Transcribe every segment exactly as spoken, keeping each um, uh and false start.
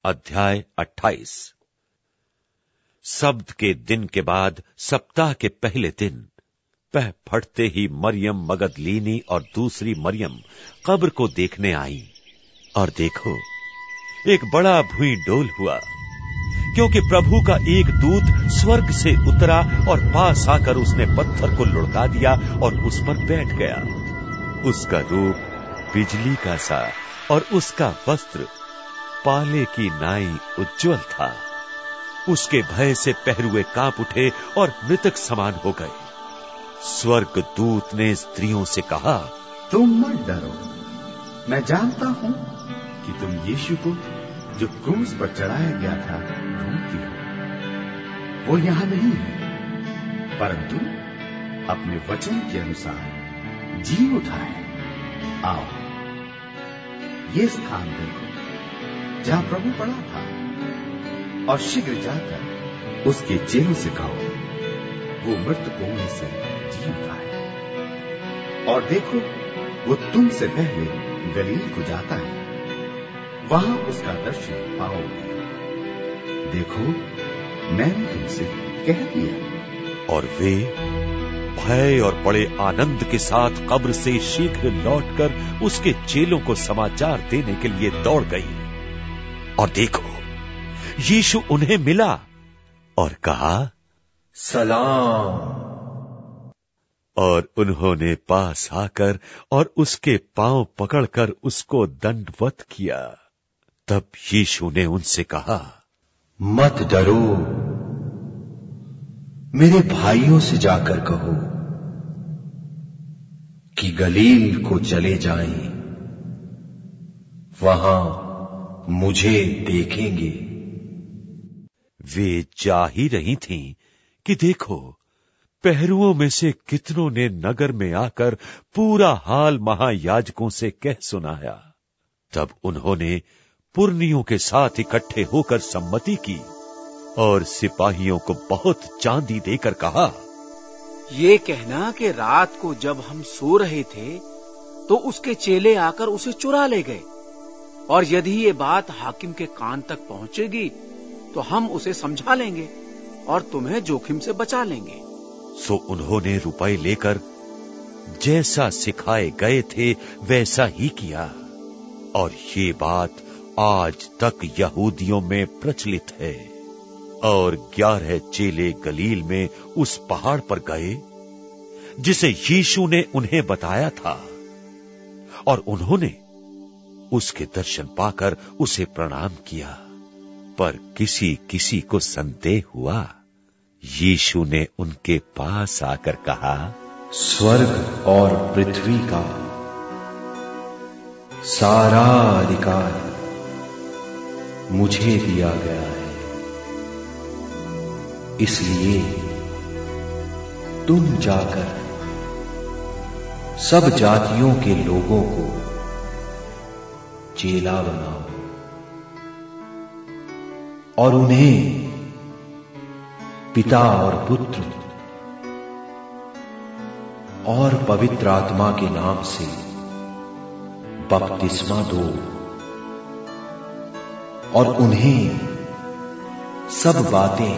अध्याय अट्ठाईस। सब्त के दिन के बाद सप्ताह के पहले दिन पह फटते ही मरियम मगदलीनी और दूसरी मरियम कब्र को देखने आई, और देखो एक बड़ा भुई डोल हुआ, क्योंकि प्रभु का एक दूत स्वर्ग से उतरा और पास आकर उसने पत्थर को लुढ़का दिया और उस पर बैठ गया। उसका रूप बिजली का सा और उसका वस्त्र पाले की नाई उज्ज्वल था। उसके भय से पहरुए कांप उठे और मृतक समान हो गए। स्वर्ग दूत ने स्त्रियों से कहा, तुम मत डरो, मैं जानता हूं कि तुम यीशु को जो क्रूस पर चढ़ाया गया था ढूंढती हो। वो यहां नहीं है, परंतु अपने वचन के अनुसार जी उठा है। आओ, ये स्थान देखो जहां प्रभु पड़ा था, और शीघ्र जाकर उसके चेलों से कहो, वो मृतकों में से जी उठा है। और देखो, वो तुमसे पहले गलील को जाता है, वहां उसका दर्शन पाओगे। देखो, मैंने तुमसे कह दिया। और वे भय और बड़े आनंद के साथ कब्र से शीघ्र लौटकर उसके चेलों को समाचार देने के लिए दौड़ गई। और देखो, यीशु उन्हें मिला और कहा, सलाम। और उन्होंने पास आकर और उसके पांव पकड़कर उसको दंडवत किया। तब यीशु ने उनसे कहा, मत डरो, मेरे भाइयों से जाकर कहो कि गलील को चले जाएं, वहां मुझे देखेंगे। वे जा ही रही थीं कि देखो, पहरुओं में से कितनों ने नगर में आकर पूरा हाल महायाजकों से कह सुनाया। तब उन्होंने पुरनियों के साथ इकट्ठे होकर सम्मति की और सिपाहियों को बहुत चांदी देकर कहा, ये कहना कि रात को जब हम सो रहे थे तो उसके चेले आकर उसे चुरा ले गए, और यदि ये बात हाकिम के कान तक पहुंचेगी तो हम उसे समझा लेंगे और तुम्हें जोखिम से बचा लेंगे। सो उन्होंने रुपए लेकर जैसा सिखाए गए थे वैसा ही किया। और ये बात आज तक यहूदियों में प्रचलित है। और ग्यारह चेले गलील में उस पहाड़ पर गए जिसे यीशु ने उन्हें बताया था, और उन्होंने उसके दर्शन पाकर उसे प्रणाम किया। पर किसी किसी को संदेह हुआ। यीशु ने उनके पास आकर कहा, स्वर्ग और पृथ्वी का सारा अधिकार मुझे दिया गया है, इसलिए तुम जाकर सब जातियों के लोगों को चेला बनाओ और उन्हें पिता और पुत्र और पवित्र आत्मा के नाम से बपतिस्मा दो, और उन्हें सब बातें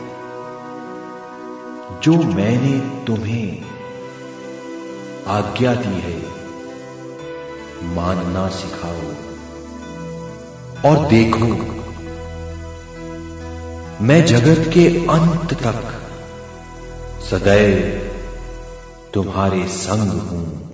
जो मैंने तुम्हें आज्ञा दी है मानना सिखाओ। और देखो, मैं जगत के अंत तक सदैव तुम्हारे संग हूं।